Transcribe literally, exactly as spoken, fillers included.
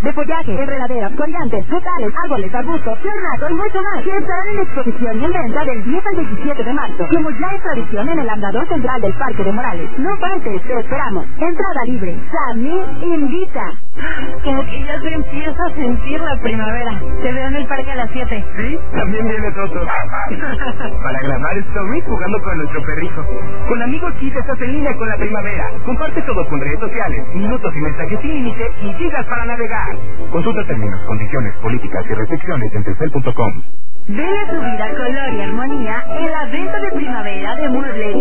de follaje, enredaderas, colgantes, frutales, árboles, arbustos, ornato y mucho más, que estarán en exposición y en venta del diez al veintisiete de marzo, como ya es tradición en el andador central del Parque de Morales. No faltes, te esperamos. Entrada libre. Sammy invita. Como que ya se empieza a sentir la primavera. Te veo en el parque a las siete. Sí, también viene Toto. Para grabar stories jugando con nuestro perrijo. Con amigos Kit estás en línea con la primavera. Comparte todo con redes sociales, minutos y mensajes sin límite y gigas para navegar. Consulta términos, condiciones, políticas y restricciones en telcel punto com. Ven a su vida color y armonía en la venta de primavera de Mueblería